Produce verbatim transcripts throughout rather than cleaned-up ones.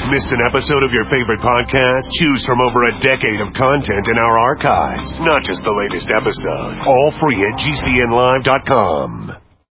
Missed an episode of your favorite podcast? Choose from over a decade of content in our archives, not just the latest episode. All free at G C N live dot com.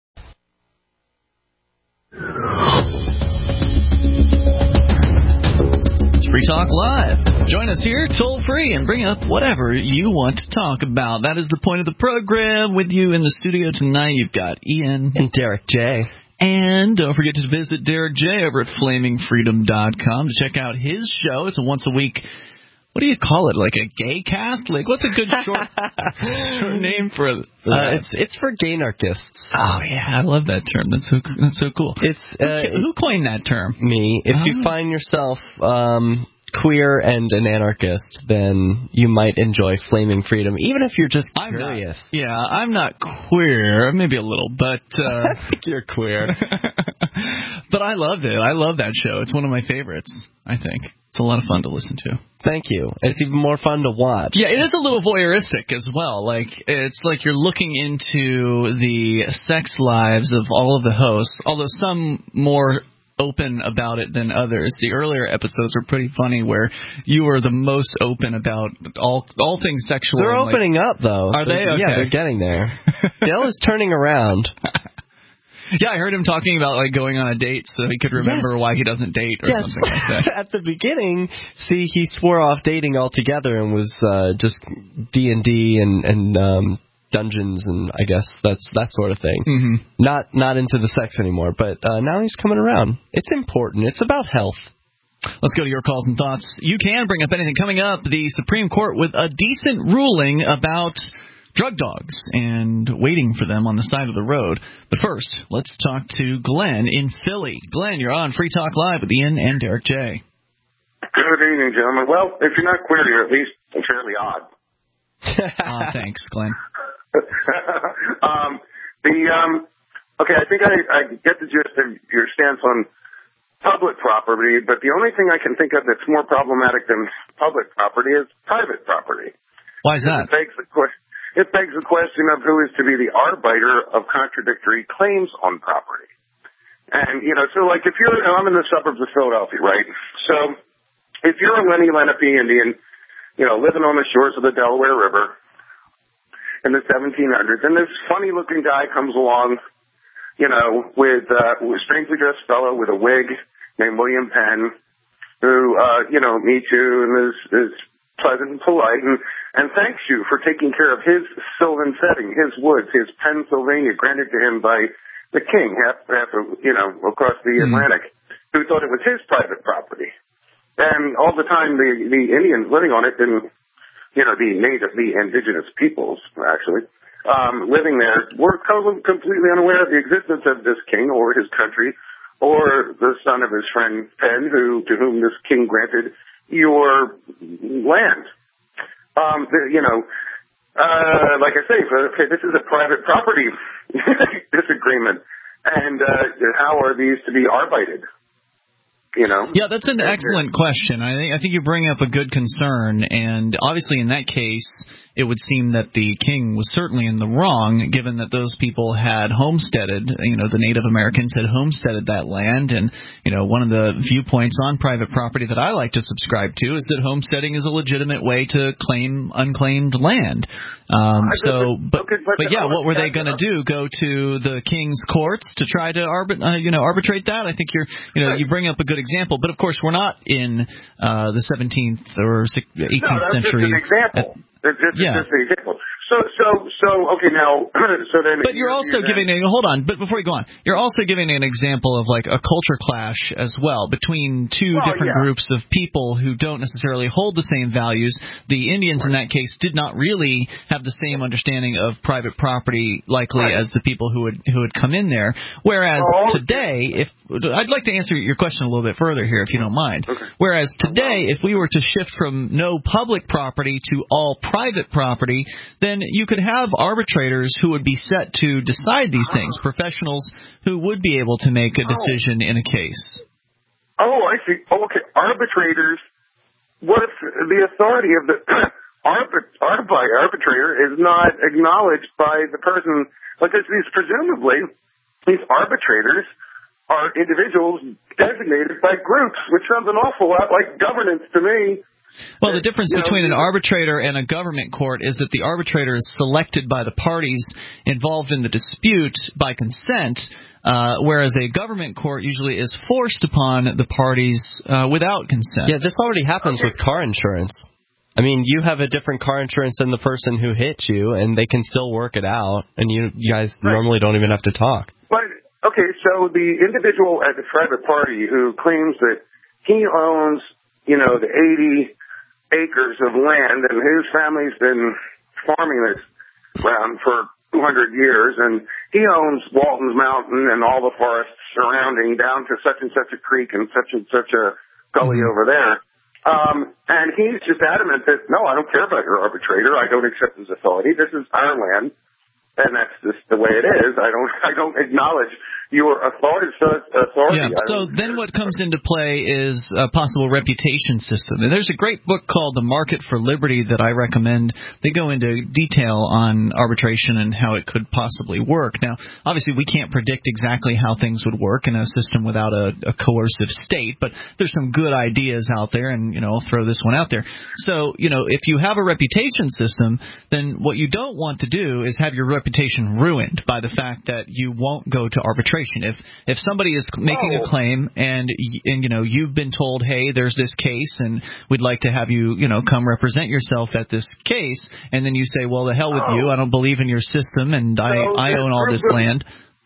It's Free Talk Live. Join us here toll free and bring up whatever you want to talk about. That is the point of the program. With you in the studio tonight, you've got Ian and Derek J. And don't forget to visit Derek J over at flaming freedom dot com to check out his show. It's a once a week, what do you call it, like a gay cast? Like, what's a good short, short name for it? Uh, it's it's for gay anarchists. Oh, yeah, I love that term. That's so that's so cool. It's uh, Who, who coined that term? Me. If oh. you find yourself um, queer and an anarchist, then you might enjoy Flaming Freedom, even if you're just I'm curious. Not, yeah, I'm not queer, maybe a little, but uh, I think you're queer. But I loved it. I love that show. It's one of my favorites, I think. It's a lot of fun to listen to. Thank you. It's even more fun to watch. Yeah, it is a little voyeuristic as well. Like, it's like you're looking into the sex lives of all of the hosts, although some more open about it than others. The earlier episodes were pretty funny, where you were the most open about all all things sexual. They're and, opening like, up, though. Are they? Okay. Yeah, they're getting there. Dale is turning around. Yeah, I heard him talking about like going on a date so he could remember yes. why he doesn't date or yes. something like that. At the beginning, see, he swore off dating altogether and was uh, just D and D and and um, dungeons and I guess that's that sort of thing. Mm-hmm. Not not into the sex anymore, but uh, now he's coming around. It's important. It's about health. Let's go to your calls and thoughts. You can bring up anything. Coming up, the Supreme Court with a decent ruling about drug dogs and waiting for them on the side of the road. But first, let's talk to Glenn in Philly. Glenn, you're on Free Talk Live with Ian and Derek J. Good evening, gentlemen. Well, if you're not queer, you're at least fairly odd. uh, thanks, Glenn. um, the um, okay, I think I, I get the gist of your stance on public property, but the only thing I can think of that's more problematic than public property is private property. Why is that? It begs the question. It begs the question of who is to be the arbiter of contradictory claims on property. And, you know, so like if you're, I'm in the suburbs of Philadelphia, right? So if you're a Lenni Lenape Indian, you know, living on the shores of the Delaware River in the seventeen hundreds, and this funny looking guy comes along, you know, with, uh, with a strangely dressed fellow with a wig named William Penn, who, uh, you know, meets you and is, is pleasant and polite and, and thanks you for taking care of his sylvan setting, his woods, his Pennsylvania granted to him by the king, half, half of, you know, across the mm. Atlantic, who thought it was his private property. And all the time the, the Indians living on it didn't, you know, the native, the indigenous peoples, actually, um, living there were completely unaware of the existence of this king or his country or the son of his friend Penn, who, to whom this king granted your land. Um, the, you know, uh, like I say, okay, this is a private property disagreement, and uh, how are these to be arbitrated? You know? Yeah, that's an excellent question. I think I think you bring up a good concern, and obviously in that case, it would seem that the king was certainly in the wrong, given that those people had homesteaded, you know, the Native Americans had homesteaded that land, and, you know, one of the viewpoints on private property that I like to subscribe to is that homesteading is a legitimate way to claim unclaimed land. Um, so, but, but yeah, what were they going to do? Go to the king's courts to try to arbit, uh, you know, arbitrate that? I think you're, you know, you bring up a good example, but of course we're not in uh, the seventeenth or eighteenth no, that's century. Just an example. At, It's just, yeah. just an example. So, so, so, okay, now, so then... But you're also you're giving, a, hold on, but before you go on, you're also giving an example of, like, a culture clash as well between two well, different yeah. groups of people who don't necessarily hold the same values. The Indians, right. in that case, did not really have the same understanding of private property, likely, right. as the people who had, who had come in there. Whereas oh, today, if I'd like to answer your question a little bit further here, if you don't mind. Okay. Whereas today, if we were to shift from no public property to all private property, then you could have arbitrators who would be set to decide these things, professionals who would be able to make a decision in a case. Oh, I see. Oh, okay. Arbitrators, what if the authority of the arbit, arbitrator is not acknowledged by the person, because these presumably, these arbitrators are individuals designated by groups, which sounds an awful lot like governance to me. Well, the difference you know, between an arbitrator and a government court is that the arbitrator is selected by the parties involved in the dispute by consent, uh, whereas a government court usually is forced upon the parties uh, without consent. Yeah, this already happens okay. with car insurance. I mean, you have a different car insurance than the person who hit you, and they can still work it out, and you, you guys right. normally don't even have to talk. But, okay, so the individual at the private party who claims that he owns, you know, the eighty acres of land, and his family's been farming this ground for two hundred years, and he owns Walton's Mountain and all the forests surrounding down to such and such a creek and such and such a gully over there. Um, and he's just adamant that, no, I don't care about your arbitrator. I don't accept his authority. This is our land, and that's just the way it is. I don't, I don't acknowledge your authority. authority. Yeah, so then what comes into play is a possible reputation system. And there's a great book called The Market for Liberty that I recommend. They go into detail on arbitration and how it could possibly work. Now, obviously, we can't predict exactly how things would work in a system without a, a coercive state, but there's some good ideas out there, and, you know, I'll throw this one out there. So, you know, if you have a reputation system, then what you don't want to do is have your reputation ruined by the fact that you won't go to arbitration. If if somebody is making oh. a claim and and you know you've been told, hey, there's this case and we'd like to have you you know come represent yourself at this case, and then you say, well, the hell with oh. you, I don't believe in your system, and I so I own all this land,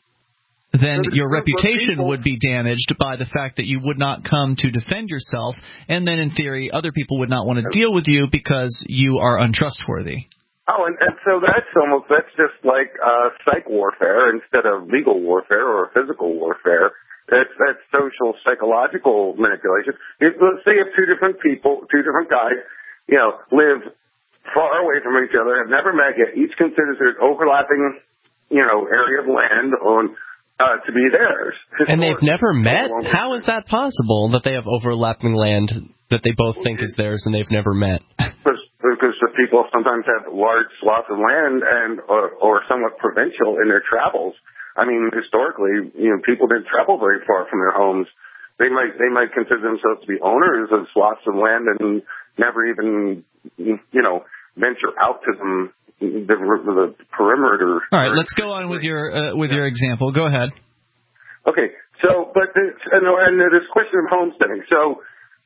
then your reputation people. would be damaged by the fact that you would not come to defend yourself, and then in theory other people would not want to deal with you because you are untrustworthy. Oh, and, and so that's almost, that's just like uh, psych warfare instead of legal warfare or physical warfare. That's, that's social, psychological manipulation. If, let's say if two different people, two different guys, you know, live far away from each other, have never met yet, each considers an overlapping, you know, area of land on uh, to be theirs. And they've never met? How is that possible, that they have overlapping land that they both think is theirs and they've never met? Because the people sometimes have large swaths of land and or, or somewhat provincial in their travels. I mean, historically, you know, people didn't travel very far from their homes. They might they might consider themselves to be owners of swaths of land and never even, you know, venture out to them the, the perimeter. All right, let's go on with your uh, with your example. Go ahead. Okay, so but this, and, and this question of homesteading. So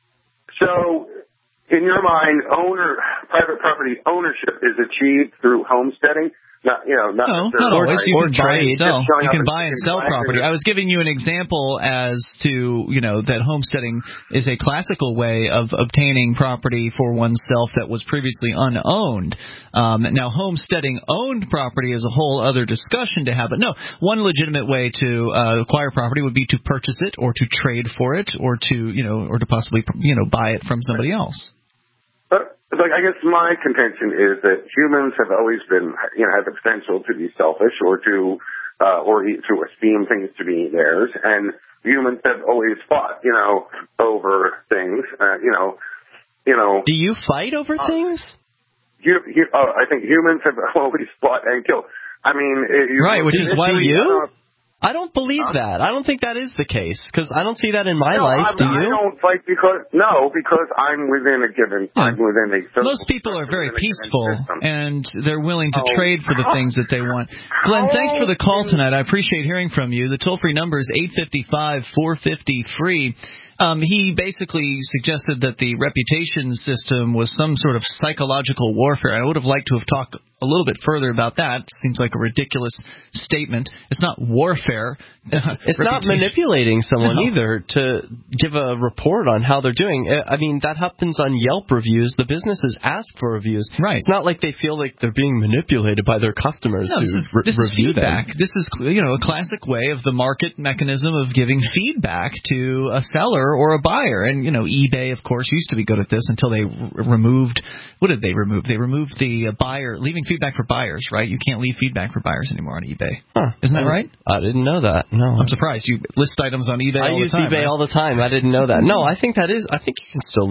so. In your mind, owner private property ownership is achieved through homesteading. Not, you know, not no, not always. You or can buy and sell. You can buy and sell property. It. I was giving you an example as to, you know, that homesteading is a classical way of obtaining property for oneself that was previously unowned. Um, now, homesteading owned property is a whole other discussion to have. But no, one legitimate way to uh, acquire property would be to purchase it or to trade for it or to, you know, or to possibly, you know, buy it from somebody else. But like, I guess my contention is that humans have always been, you know, have the potential to be selfish or to, uh, or to esteem things to be theirs, and humans have always fought, you know, over things, uh, you know, you know. Do you fight over uh, things? You, you, uh, I think humans have always fought and killed. I mean, you, right, which is why you. Uh, I don't believe uh, that. I don't think that is the case, because I don't see that in my no, life. I'm, Do you? I don't fight because no, because I'm within a given. Yeah. I'm within a. Most people are very peaceful, and they're willing to oh. trade for the things that they want. Glenn, thanks for the call tonight. I appreciate hearing from you. The toll-free number is eight five five, four five zero, free. Um, he basically suggested that the reputation system was some sort of psychological warfare. I would have liked to have talked a little bit further about that. Seems like a ridiculous statement. It's not warfare. It's not manipulating someone no. either to give a report on how they're doing. I mean, that happens on Yelp reviews. The businesses ask for reviews. Right. It's not like they feel like they're being manipulated by their customers no, to this is, re- this review is feedback. them. This is, you know, a classic way of the market mechanism of giving feedback to a seller or a buyer. And, you know, eBay, of course, used to be good at this until they r- removed, what did they remove? They removed the uh, buyer, leaving feedback for buyers, right? You can't leave feedback for buyers anymore on eBay. Huh. Isn't that right? I didn't know that. No. I'm surprised. You list items on eBay I all use the time, eBay right? all the time. I didn't know that. No, I think that is, I think you can still list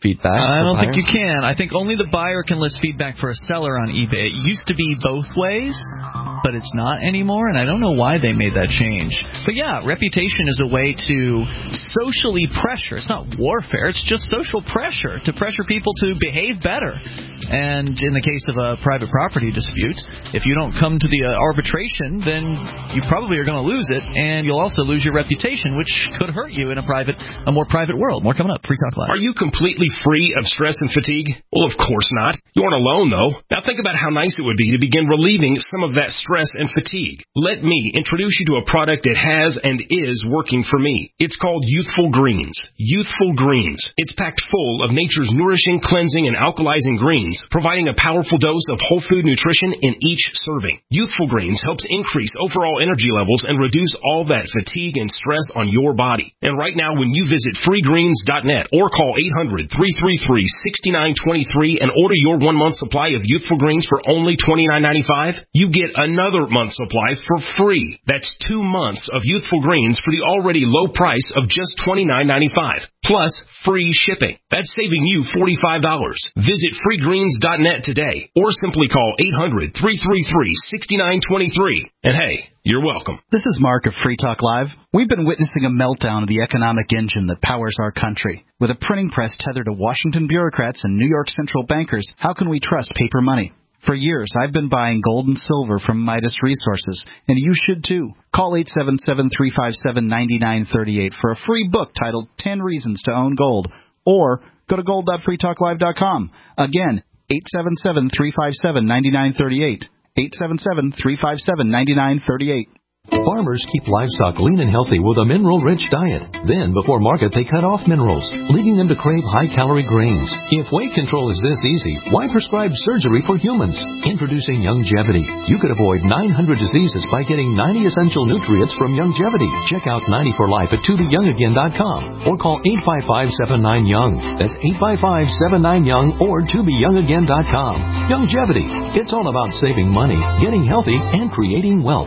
feedback. I don't buyers? think you can. I think only the buyer can list feedback for a seller on eBay. It used to be both ways, but it's not anymore, and I don't know why they made that change. But yeah, reputation is a way to socially pressure. It's not warfare. It's just social pressure to pressure people to behave better. And in the case of a private property dispute, if you don't come to the uh, arbitration, then you probably are going to lose it, and you'll also lose your reputation, which could hurt you in a private, a more private world. More coming up. Free Talk Live. Are you completely free of stress and fatigue? Well, of course not. You aren't alone, though. Now think about how nice it would be to begin relieving some of that stress and fatigue. Let me introduce you to a product that has and is working for me. It's called Youthful Greens. Youthful Greens. It's packed full of nature's nourishing, cleansing, and alkalizing greens, providing a powerful dose of whole food nutrition in each serving. Youthful Greens helps increase overall energy levels and reduce all that fatigue and stress on your body. And right now, when you visit free greens dot net or call eight hundred, three three three, six nine two three and order your one-month supply of Youthful Greens for only twenty-nine ninety-five, you get another month's supply for free. That's two months of Youthful Greens for the already low price of just twenty-nine ninety-five, plus free shipping. That's saving you forty-five dollars. Visit free greens dot net today or simply call eight hundred, three three three, six nine two three. And hey, you're welcome. This is Mark of Free Talk Live. We've been witnessing a meltdown of the economic engine that powers our country. With a printing press tethered to Washington bureaucrats and New York central bankers, how can we trust paper money? For years, I've been buying gold and silver from Midas Resources, and you should too. Call eight seven seven, three five seven, nine nine three eight for a free book titled ten reasons to Own Gold, or go to gold dot free talk live dot com. Again, eight seven seven, three five seven, nine nine three eight. eight seven seven, three five seven, nine nine three eight. Farmers keep livestock lean and healthy with a mineral-rich diet. Then, before market, they cut off minerals, leading them to crave high-calorie grains. If weight control is this easy, why prescribe surgery for humans? Introducing Youngevity. You could avoid nine hundred diseases by getting ninety essential nutrients from Youngevity. Check out ninety for life at to be young again dot com or call eight five five, seven nine, young. That's eight five five, seven nine, young or to be young again dot com. Youngevity. It's all about saving money, getting healthy, and creating wealth.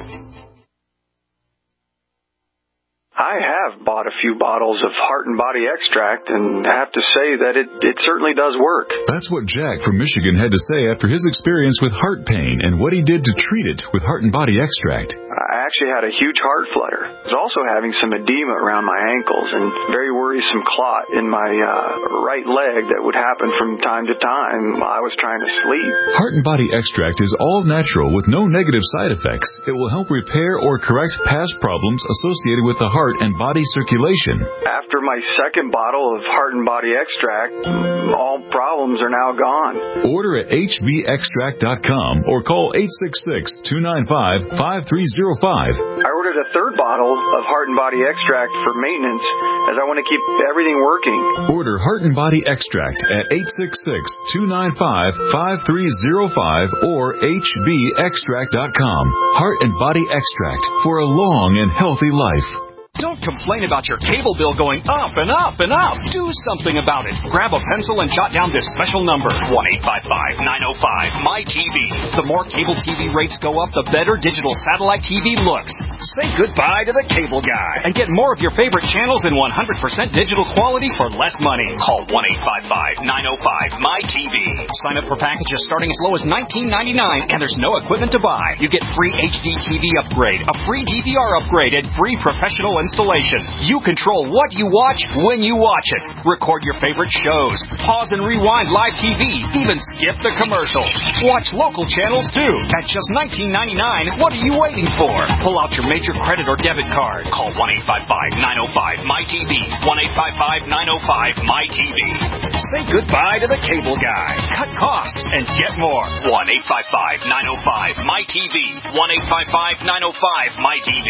I have bought a few bottles of Heart and Body Extract and have to say that it, it certainly does work. That's what Jack from Michigan had to say after his experience with heart pain and what he did to treat it with Heart and Body Extract. I actually had a huge heart flutter. I was also having some edema around my ankles and very worrisome clot in my uh, right leg that would happen from time to time while I was trying to sleep. Heart and Body Extract is all natural with no negative side effects. It will help repair or correct past problems associated with the heart and body circulation. After my second bottle of Heart and Body Extract, all problems are now gone. Order at h b extract dot com or call eight six six, two nine five, five three zero five. I ordered a third bottle of Heart and Body Extract for maintenance as I want to keep everything working. Order Heart and Body Extract at eight six six, two nine five, five three zero five or h b extract dot com. Heart and Body Extract for a long and healthy life. Don't complain about your cable bill going up and up and up. Do something about it. Grab a pencil and jot down this special number, one eight five five, nine oh five, M Y T V. The more cable T V rates go up, the better digital satellite T V looks. Say goodbye to the cable guy and get more of your favorite channels in one hundred percent digital quality for less money. Call one eight five five, nine oh five, M Y T V. Sign up for packages starting as low as nineteen ninety-nine, and there's no equipment to buy. You get free H D T V upgrade, a free D V R upgrade, and free professional installation. You control what you watch when you watch it. Record your favorite shows. Pause and rewind live T V. Even skip the commercials. Watch local channels too. At just nineteen ninety-nine, what are you waiting for? Pull out your major credit or debit card. Call one eight five five, nine oh five, M Y T V. one eight five five, nine oh five, M Y T V. Say goodbye to the cable guy. Cut costs and get more. one eight five five, nine oh five, M Y T V. one eight five five, nine oh five, M Y T V.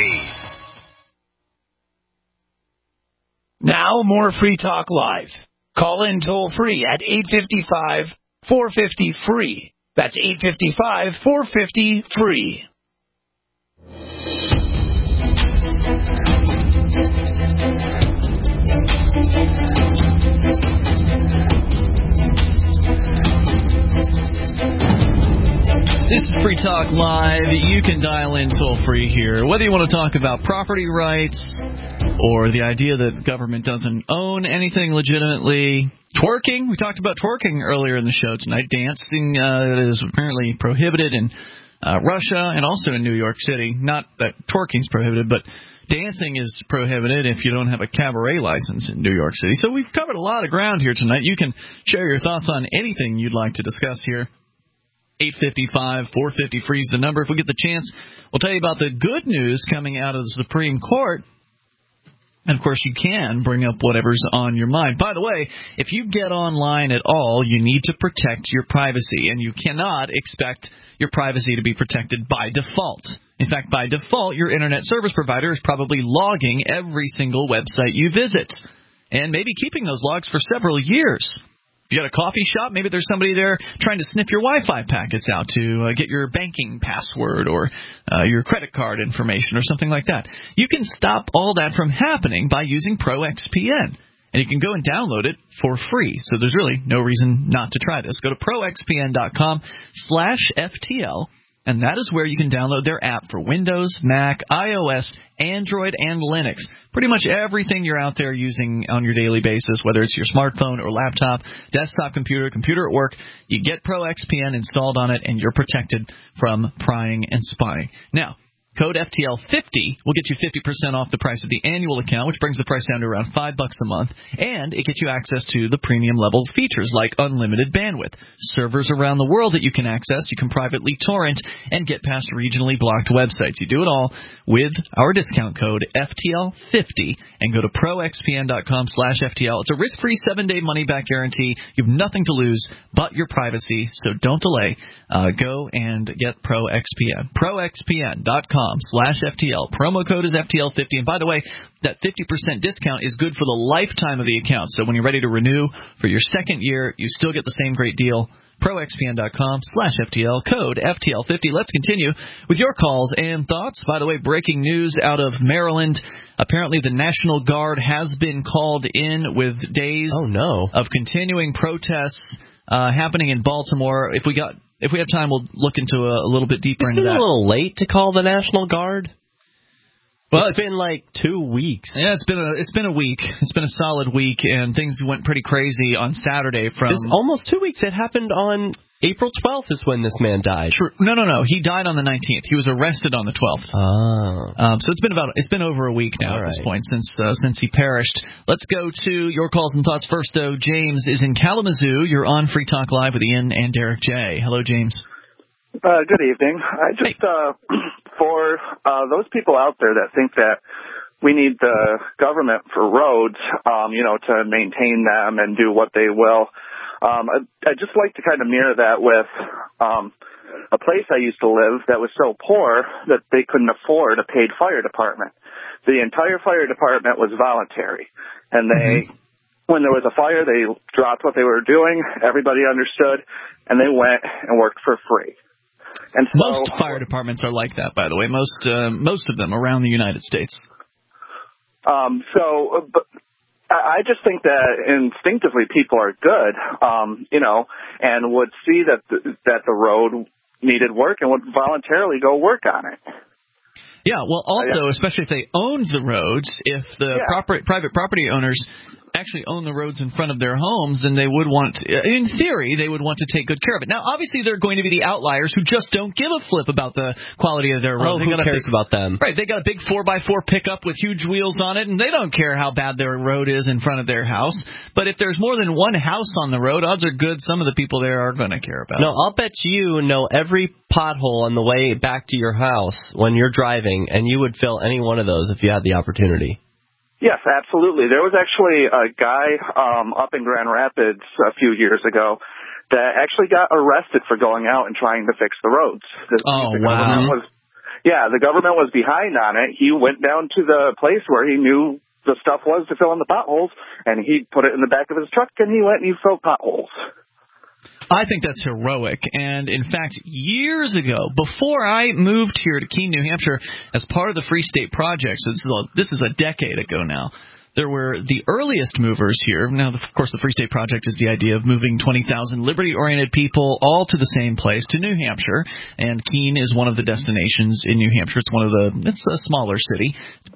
Now, more Free Talk Live. Call in toll-free at eight five five, four five zero, F R E E. That's eight five five, four five zero, F R E E. This is Free Talk Live. You can dial in toll-free here. Whether you want to talk about property rights, or the idea that government doesn't own anything legitimately. Twerking, we talked about twerking earlier in the show tonight. Dancing uh, is apparently prohibited in uh, Russia and also in New York City. Not that twerking is prohibited, but dancing is prohibited if you don't have a cabaret license in New York City. So we've covered a lot of ground here tonight. You can share your thoughts on anything you'd like to discuss here. eight five five, four five zero, free is the number. If we get the chance, we'll tell you about the good news coming out of the Supreme Court. And, of course, you can bring up whatever's on your mind. By the way, if you get online at all, you need to protect your privacy. And you cannot expect your privacy to be protected by default. In fact, by default, your Internet service provider is probably logging every single website you visit. And maybe keeping those logs for several years. If you got a coffee shop, maybe there's somebody there trying to sniff your Wi-Fi packets out to uh, get your banking password or uh, your credit card information or something like that. You can stop all that from happening by using ProXPN. And you can go and download it for free. So there's really no reason not to try this. Go to proxpn.com slash FTL. And that is where you can download their app for Windows, Mac, iOS, Android, and Linux. Pretty much everything you're out there using on your daily basis, whether it's your smartphone or laptop, desktop computer, computer at work, you get ProXPN installed on it, and you're protected from prying and spying. Now, code F T L fifty will get you fifty percent off the price of the annual account, which brings the price down to around five bucks a month, and it gets you access to the premium level features like unlimited bandwidth, servers around the world that you can access, you can privately torrent, and get past regionally blocked websites. You do it all with our discount code F T L fifty, and go to proxpn.com slash FTL. It's a risk-free seven-day money-back guarantee. You have nothing to lose but your privacy, so don't delay. Uh, go and get ProXPN. proxpn.com slash FTL. Promo code is F T L fifty. And by the way, that fifty percent discount is good for the lifetime of the account. So when you're ready to renew for your second year, you still get the same great deal. proxpn.com slash FTL, code F T L fifty. Let's continue with your calls and thoughts. By the way, breaking news out of Maryland. Apparently the National Guard has been called in with days oh, no. of continuing protests uh, happening in Baltimore. If we got If we have time, we'll look into a, a little bit deeper Isn't into that. It's a little late to call the National Guard. Well, it's, it's been like two weeks. Yeah, it's been a it's been a week. It's been a solid week, and things went pretty crazy on Saturday. From it's almost two weeks. It happened on April twelfth is when this man died. True. No, no, no. He died on the nineteenth. He was arrested on the twelfth. Oh. Um, so it's been about it's been over a week now All at this right. point since uh, since he perished. Let's go to your calls and thoughts first. Though James is in Kalamazoo. You're on Free Talk Live with Ian and Derek J. Hello, James. Uh, good evening. I just, hey. uh, for uh, those people out there that think that we need the government for roads, um, you know, to maintain them and do what they will, um, I, I'd just like to kind of mirror that with um, a place I used to live that was so poor that they couldn't afford a paid fire department. The entire fire department was voluntary, and they... Mm-hmm. When there was a fire, they dropped what they were doing, everybody understood, and they went and worked for free. And so, most fire departments are like that, by the way. Most uh, most of them around the United States. Um, so, but I just think that instinctively people are good, um, you know, and would see that the, that the road needed work and would voluntarily go work on it. Yeah, well, also, especially if they owned the roads, if the yeah. proper, private property owners actually own the roads in front of their homes, then they would want, to, in theory, they would want to take good care of it. Now, obviously, there are going to be the outliers who just don't give a flip about the quality of their road. Oh, they who got cares big, about them? Right, they got a big four by four pickup with huge wheels on it, and they don't care how bad their road is in front of their house. But if there's more than one house on the road, odds are good some of the people there are going to care about no, it. No, I'll bet you know every pothole on the way back to your house when you're driving, and you would fill any one of those if you had the opportunity. Yes, absolutely. There was actually a guy um, up in Grand Rapids a few years ago that actually got arrested for going out and trying to fix the roads. The, oh, the wow. Was, yeah, the government was behind on it. He went down to the place where he knew the stuff was to fill in the potholes, and he put it in the back of his truck, and he went and he filled potholes. I think that's heroic, and in fact, years ago, before I moved here to Keene, New Hampshire, as part of the Free State Project, so this is a, this is a decade ago now, there were the earliest movers here. Now, of course, the Free State Project is the idea of moving twenty thousand liberty-oriented people all to the same place, to New Hampshire, and Keene is one of the destinations in New Hampshire. It's one of the, it's a smaller city,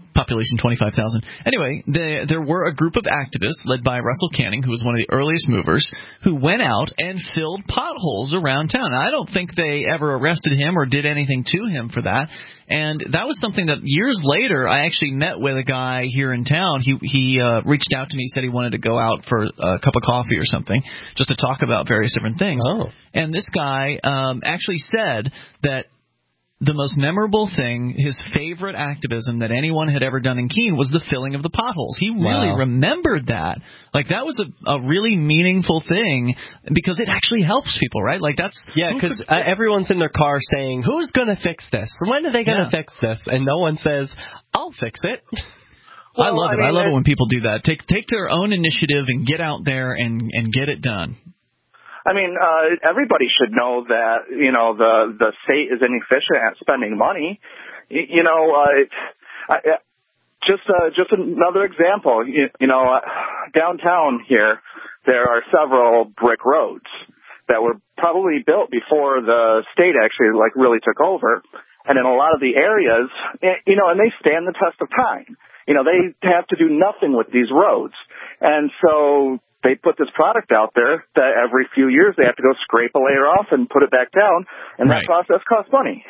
population twenty-five thousand. Anyway, the, there were a group of activists led by Russell Canning, who was one of the earliest movers, who went out and filled potholes around town. Now, I don't think they ever arrested him or did anything to him for that. And that was something that years later I actually met with a guy here in town. He he uh, reached out to me, said he wanted to go out for a cup of coffee or something just to talk about various different things. Oh. And this guy um, actually said that the most memorable thing, his favorite activism that anyone had ever done in Keene was the filling of the potholes. He really Wow. remembered that. Like, that was a, a really meaningful thing because it actually helps people, right? Like, that's... Yeah, because uh, everyone's in their car saying, who's going to fix this? When are they going to Yeah. fix this? And no one says, I'll fix it. Well, I love I it. mean, I love it- it when people do that. Take take their own initiative and get out there and, and get it done. I mean, uh, everybody should know that, you know, the, the state is inefficient at spending money. You, you know, uh, it, I, just, uh, just another example, you, you know, uh, downtown here, there are several brick roads that were probably built before the state actually, like, really took over. And in a lot of the areas, you know, and they stand the test of time. You know, they have to do nothing with these roads. And so they put this product out there that every few years they have to go scrape a layer off and put it back down, and Right. that process costs money.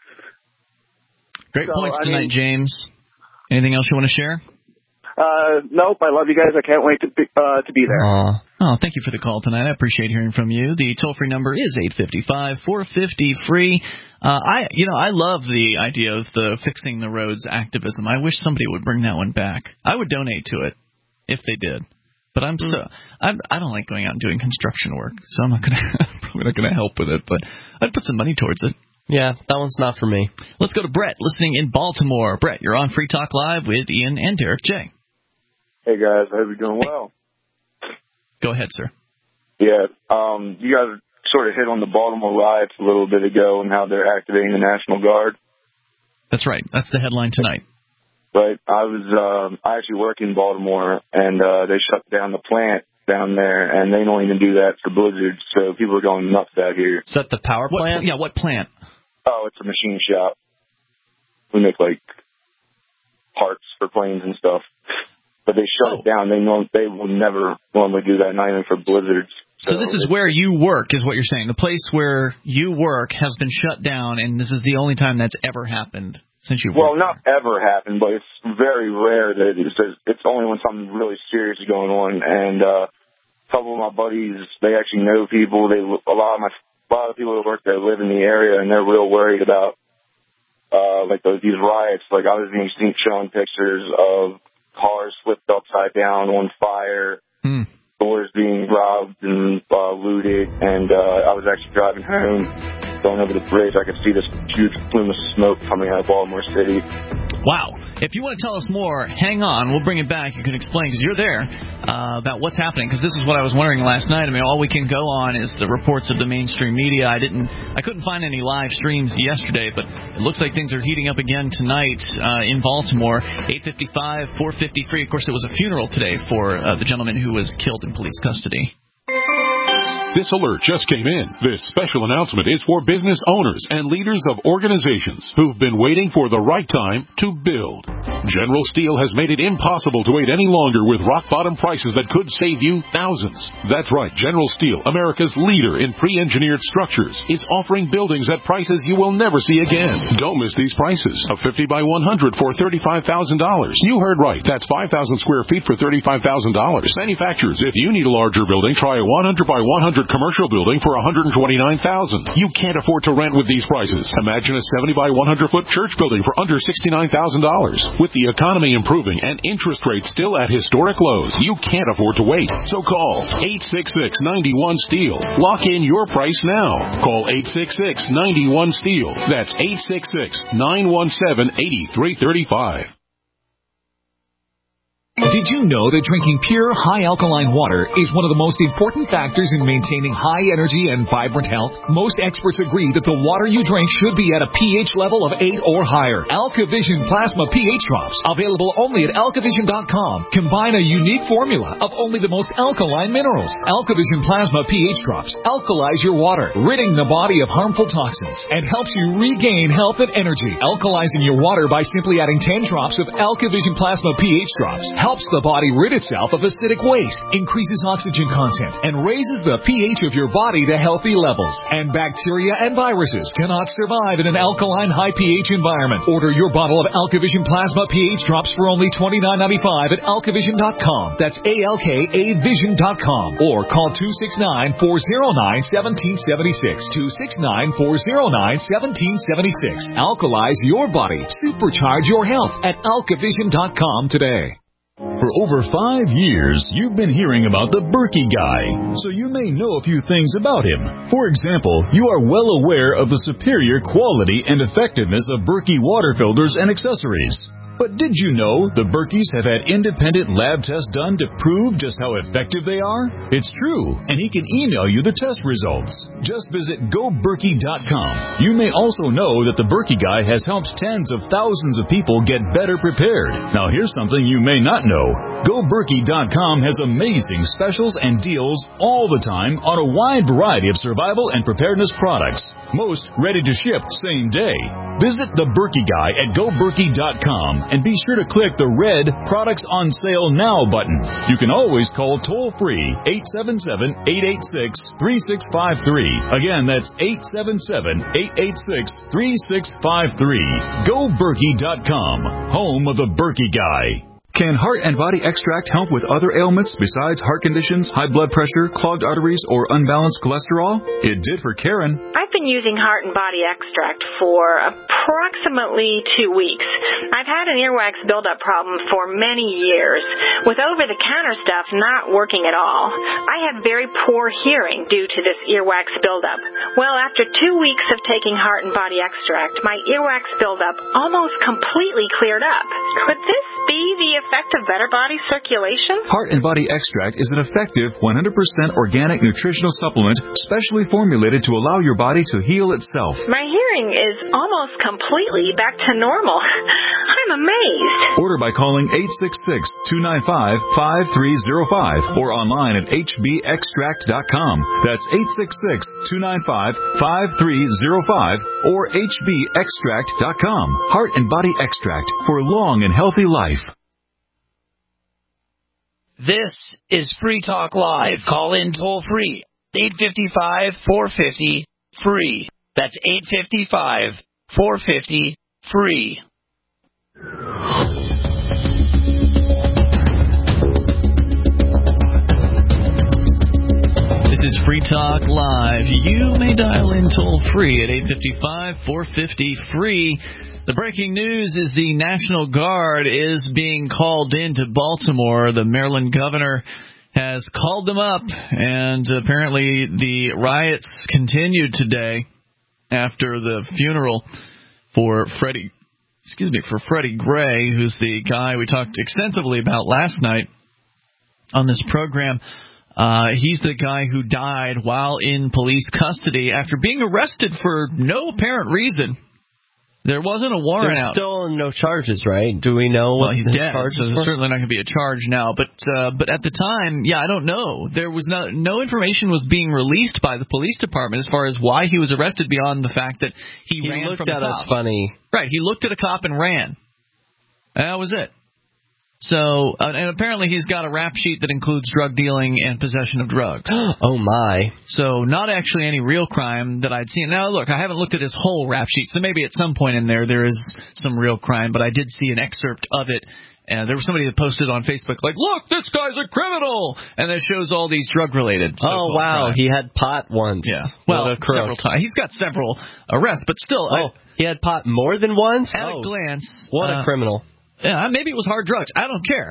Great So, points I tonight, mean- James. Anything else you want to share? Uh, nope, I love you guys. I can't wait to be, uh, to be there. Aww. Oh, thank you for the call tonight. I appreciate hearing from you. The toll-free number is eight five five, four five zero, free. Uh, I, you know, I love the idea of the fixing the roads activism. I wish somebody would bring that one back. I would donate to it if they did. But I'm so I'm, I don't like going out and doing construction work, so I'm not gonna probably not gonna help with it. But I'd put some money towards it. Yeah, that one's not for me. Let's go to Brett, listening in Baltimore. Brett, you're on Free Talk Live with Ian and Derek J. Hey guys, I hope you're doing well. Go ahead, sir. Yeah, um, you guys sort of hit on the Baltimore riots a little bit ago and how they're activating the National Guard. That's right. That's the headline tonight. But I was, um, I actually work in Baltimore, and uh, they shut down the plant down there, and they don't even do that for blizzards, so people are going nuts out here. Is that the power What, plant? yeah, what plant? Oh, it's a machine shop. We make, like, parts for planes and stuff. But they shut Oh. it down. They know they will never normally do that, not even for blizzards. So this is where you work, is what you're saying. The place where you work has been shut down, and this is the only time that's ever happened since you've Well, worked not ever happened, but it's very rare that it's, it's only when something really serious is going on. And uh, a couple of my buddies, they actually know people. They a lot of my a lot of people that work there live in the area, and they're real worried about uh, like those, these riots. Like I was being seen showing pictures of cars flipped upside down on fire. Hmm. Stores being robbed and uh, looted, and uh, I was actually driving home, going over the bridge. I could see this huge plume of smoke coming out of Baltimore City. Wow. If you want to tell us more, hang on. We'll bring it back. You can explain, because you're there, uh, about what's happening. Because this is what I was wondering last night. I mean, all we can go on is the reports of the mainstream media. I didn't, I couldn't find any live streams yesterday, but it looks like things are heating up again tonight uh, in Baltimore. eight five five, four five zero, free. Of course, it was a funeral today for uh, the gentleman who was killed in police custody. This alert just came in. This special announcement is for business owners and leaders of organizations who've been waiting for the right time to build. General Steel has made it impossible to wait any longer with rock-bottom prices that could save you thousands. That's right, General Steel, America's leader in pre-engineered structures, is offering buildings at prices you will never see again. Don't miss these prices. A fifty by one hundred for thirty-five thousand dollars. You heard right. That's five thousand square feet for thirty-five thousand dollars. Manufacturers, if you need a larger building, try a one hundred by one hundred commercial building for one hundred twenty-nine thousand dollars. You can't afford to rent with these prices. Imagine a seventy by one hundred foot church building for under sixty-nine thousand dollars. With the economy improving and interest rates still at historic lows, you can't afford to wait. So call eight six six, nine one, STEEL. Lock in your price now. Call eight six six, nine one, STEEL. That's eight six six, nine one seven, eight three three five. Did you know that drinking pure, high-alkaline water is one of the most important factors in maintaining high energy and vibrant health? Most experts agree that the water you drink should be at a pH level of eight or higher. AlkaVision Plasma pH Drops, available only at alkavision dot com, combine a unique formula of only the most alkaline minerals. AlkaVision Plasma pH Drops alkalize your water, ridding the body of harmful toxins, and helps you regain health and energy. Alkalizing your water by simply adding ten drops of AlkaVision Plasma pH Drops helps the body rid itself of acidic waste, increases oxygen content, and raises the pH of your body to healthy levels. And bacteria and viruses cannot survive in an alkaline high pH environment. Order your bottle of AlkaVision Plasma pH Drops for only twenty-nine ninety-five at alkavision dot com. That's A L K A vision dot com. Or call two six nine, four oh nine, one seven seven six. two six nine, four oh nine, one seven seven six. Alkalize your body. Supercharge your health at alkavision dot com today. For over five years, you've been hearing about the Berkey guy, so you may know a few things about him. For example, you are well aware of the superior quality and effectiveness of Berkey water filters and accessories. But did you know the Berkeys have had independent lab tests done to prove just how effective they are? It's true, and he can email you the test results. Just visit go berkey dot com. You may also know that the Berkey Guy has helped tens of thousands of people get better prepared. Now here's something you may not know. go berkey dot com has amazing specials and deals all the time on a wide variety of survival and preparedness products. Most ready to ship same day. Visit the Berkey Guy at go berkey dot com. And be sure to click the red Products on Sale Now button. You can always call toll-free eight seven seven, eight eight six, three six five three. Again, that's eight seven seven, eight eight six, three six five three. go berkey dot com, home of the Berkey Guy. Can Heart and Body Extract help with other ailments besides heart conditions, high blood pressure, clogged arteries, or unbalanced cholesterol? It did for Karen. I've been using Heart and Body Extract for approximately two weeks. I've had an earwax buildup problem for many years, with over-the-counter stuff not working at all. I have very poor hearing due to this earwax buildup. Well, after two weeks of taking Heart and Body Extract, my earwax buildup almost completely cleared up. Could this be the effect of better body circulation? Heart and Body Extract is an effective one hundred percent organic nutritional supplement specially formulated to allow your body to heal itself. My hearing is almost completely back to normal. I'm amazed. Order by calling eight six six, two nine five, five three zero five or online at h b extract dot com. That's eight six six, two nine five, five three zero five or h b extract dot com. Heart and Body Extract for long and healthy life. This is Free Talk Live. Call in toll free. eight five five, four five zero, free. That's eight five five, four five zero, free. This is Free Talk Live. You may dial in toll free at eight five five, four five zero, free. The breaking news is the National Guard is being called into Baltimore. The Maryland governor has called them up, and apparently the riots continued today after the funeral for Freddie, excuse me, for Freddie Gray, who's the guy we talked extensively about last night on this program. Uh, he's the guy who died while in police custody after being arrested for no apparent reason. There wasn't a warrant There's out. still no charges, right? Do we know what well, he's his dead, charges so there's were? certainly not going to be a charge now. But uh, but at the time, yeah, I don't know. There was no no information was being released by the police department as far as why he was arrested beyond the fact that he, he ran looked from the at cops. us funny. Right, he looked at a cop and ran. And that was it. So, uh, and apparently he's got a rap sheet that includes drug dealing and possession of drugs. Oh, my. So, not actually any real crime that I'd seen. Now, look, I haven't looked at his whole rap sheet, so maybe at some point in there there is some real crime, but I did see an excerpt of it. And there was somebody that posted on Facebook, like, look, this guy's a criminal! And it shows all these drug-related Oh, wow, crimes. he had pot once. Yeah, well, What a crook. several times. He's got several arrests, but still. Oh, I, he had pot more than once? At oh. a glance. What uh, a criminal. Yeah, maybe it was hard drugs. I don't care.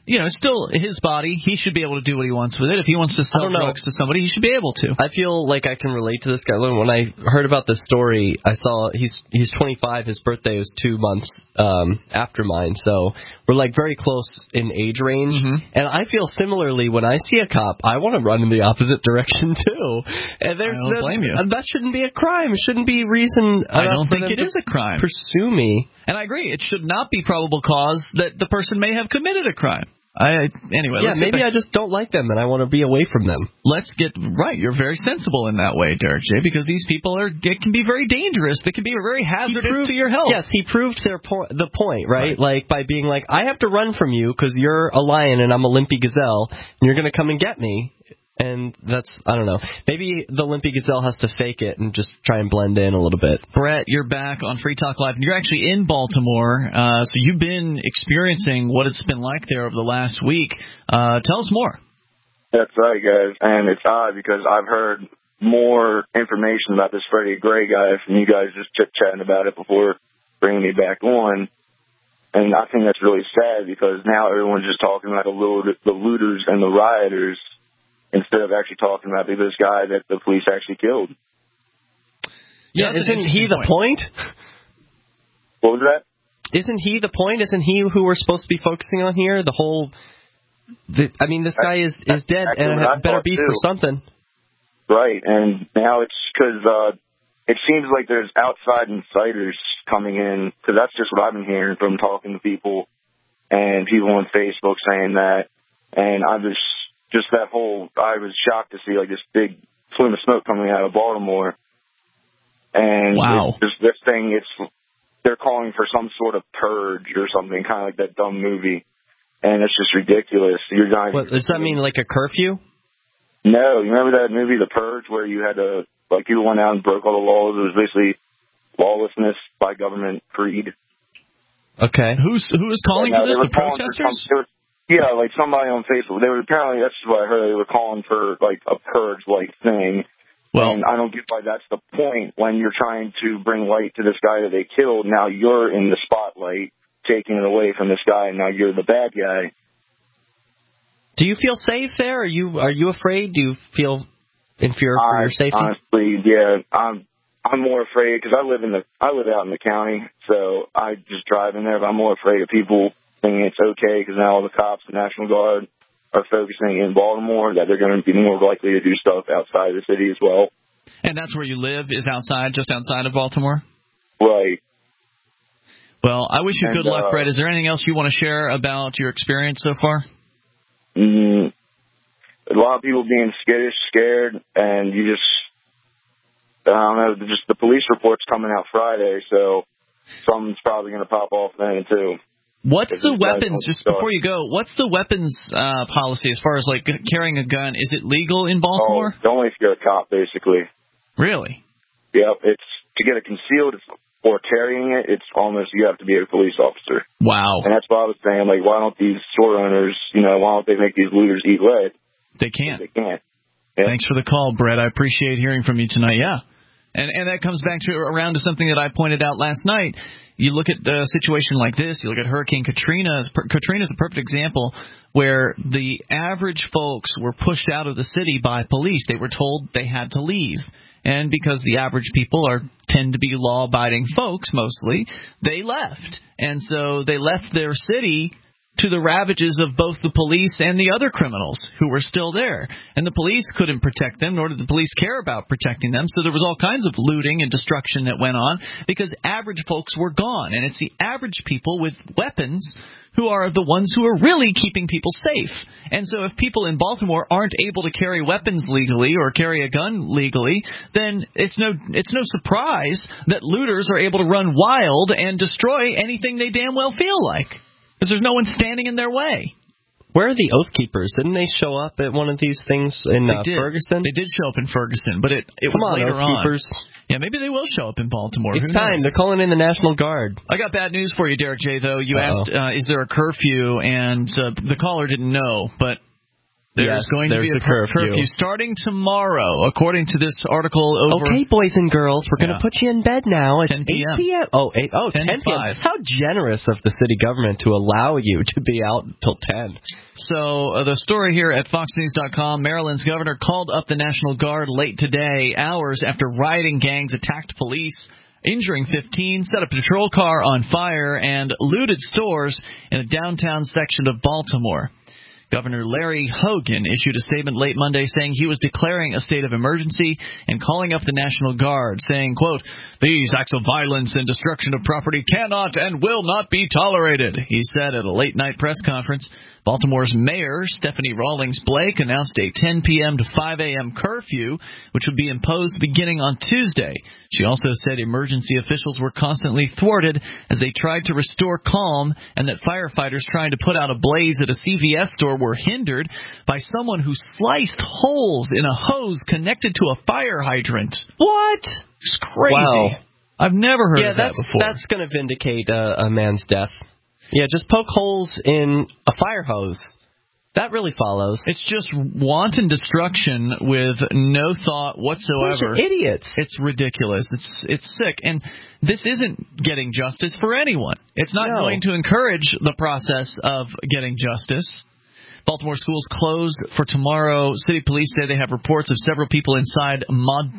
you know, it's still his body. He should be able to do what he wants with it. If he wants to sell drugs to somebody, he should be able to. I feel like I can relate to this guy. When I heard about this story, I saw he's he's twenty-five. His birthday was two months um, after mine, so we're like very close in age range. Mm-hmm. And I feel similarly when I see a cop, I want to run in the opposite direction too. And there's I don't blame you. That shouldn't be a crime. It shouldn't be reason. I don't think it is a crime. Pursue me. And I agree. It should not be probable cause that the person may have committed a crime. I anyway. Yeah, maybe I just don't like them and I want to be away from them. Let's get right. You're very sensible in that way, Derek J. Because these people are it can be very dangerous. They can be very hazardous proved, to your health. Yes, he proved their po- the point, right? right? Like by being like, I have to run from you because you're a lion and I'm a limpy gazelle, and you're going to come and get me. And that's, I don't know, maybe the limpy gazelle has to fake it and just try and blend in a little bit. Brett, you're back on Free Talk Live, and you're actually in Baltimore, uh, so you've been experiencing what it's been like there over the last week. Uh, tell us more. That's right, guys, and it's odd because I've heard more information about this Freddie Gray guy from you guys just chit-chatting about it before bringing me back on. And I think that's really sad because now everyone's just talking about the, loot- the looters and the rioters, instead of actually talking about this guy that the police actually killed. Yeah, yeah isn't he the point? What was that? Isn't he the point? Isn't he who we're supposed to be focusing on here? The whole... The, I mean, this guy is, is dead and it better be for something. Right, and now it's because uh, it seems like there's outside insiders coming in, because that's just what I've been hearing from talking to people and people on Facebook saying that. And I just... Just that whole, I was shocked to see like this big plume of smoke coming out of Baltimore. And wow. this, this thing, it's, they're calling for some sort of purge or something, kind of like that dumb movie. And it's just ridiculous. You're not, what, does that mean like a curfew? No, you remember that movie, The Purge, where you had to, like you went out and broke all the laws? It was basically lawlessness by government creed. Okay. Who's, who is calling for this? The protesters? Yeah, like somebody on Facebook. They were apparently, that's what I heard, they were calling for like a purge-like thing. Well, and I don't get why that's the point when you're trying to bring light to this guy that they killed. Now you're in the spotlight, taking it away from this guy, and now you're the bad guy. Do you feel safe there? Are you are you afraid? Do you feel in fear for I, your safety? Honestly, yeah, I'm I'm more afraid because I live in the I live out in the county, so I just drive in there. But I'm more afraid of people thinking it's okay because now all the cops, the National Guard, are focusing in Baltimore, that they're going to be more likely to do stuff outside the city as well. And that's where you live, is outside, just outside of Baltimore? Right. Well, I wish you and, good luck, uh, Brett. Is there anything else you want to share about your experience so far? Mm, a lot of people being skittish, scared, and you just, I don't know, just the police report's coming out Friday, so something's probably going to pop off then, too. What's the weapons, just before you go, what's the weapons uh, policy as far as, like, carrying a gun? Is it legal in Baltimore? Oh, only if you're a cop, basically. Really? Yep, it's, to get it concealed or carrying it, it's almost, you have to be a police officer. Wow. And that's what I was saying, like, why don't these store owners, you know, why don't they make these looters eat lead? They can't. They can't. Yeah. Thanks for the call, Brett. I appreciate hearing from you tonight. Yeah. And and that comes back to around to something that I pointed out last night. You look at a situation like this, you look at Hurricane Katrina. Katrina is a perfect example where the average folks were pushed out of the city by police. They were told they had to leave. And because the average people are tend to be law-abiding folks mostly, they left. And so they left their city to the ravages of both the police and the other criminals who were still there. And the police couldn't protect them, nor did the police care about protecting them. So there was all kinds of looting and destruction that went on because average folks were gone. And it's the average people with weapons who are the ones who are really keeping people safe. And so if people in Baltimore aren't able to carry weapons legally or carry a gun legally, then it's no it's no surprise that looters are able to run wild and destroy anything they damn well feel like. Because there's no one standing in their way. Where are the Oath Keepers? Didn't they show up at one of these things in uh, Ferguson? They did show up in Ferguson, but it, it Come was on, later Oath on. Keepers. Yeah, maybe they will show up in Baltimore. It's Who time. knows? They're calling in the National Guard. I got bad news for you, Derek J., though. You Uh-oh. asked, uh, is there a curfew, and uh, the caller didn't know, but There's yes, going to there's be a, a curfew. curfew starting tomorrow, according to this article over... Okay, boys and girls, we're going to Yeah. put you in bed now. It's ten p.m. eight p.m. Oh, eight, oh ten ten to p.m. five. How generous of the city government to allow you to be out until ten. So uh, the story here at fox news dot com, Maryland's governor called up the National Guard late today, hours after rioting gangs attacked police, injuring fifteen, set a patrol car on fire, and looted stores in a downtown section of Baltimore. Governor Larry Hogan issued a statement late Monday saying he was declaring a state of emergency and calling up the National Guard, saying, quote, "These acts of violence and destruction of property cannot and will not be tolerated," he said at a late-night press conference. Baltimore's mayor, Stephanie Rawlings Blake, announced a ten p.m. to five a.m. curfew, which would be imposed beginning on Tuesday. She also said emergency officials were constantly thwarted as they tried to restore calm, and that firefighters trying to put out a blaze at a C V S store were hindered by someone who sliced holes in a hose connected to a fire hydrant. What? It's crazy. Wow. I've never heard yeah, of that that's, before. That's going to vindicate a, a man's death. Yeah, just poke holes in a fire hose. That really follows. It's just wanton destruction with no thought whatsoever. Those are idiots. It's ridiculous. It's it's sick. And this isn't getting justice for anyone. It's not No. going to encourage the process of getting justice. Baltimore schools closed for tomorrow. City police say they have reports of several people inside Mod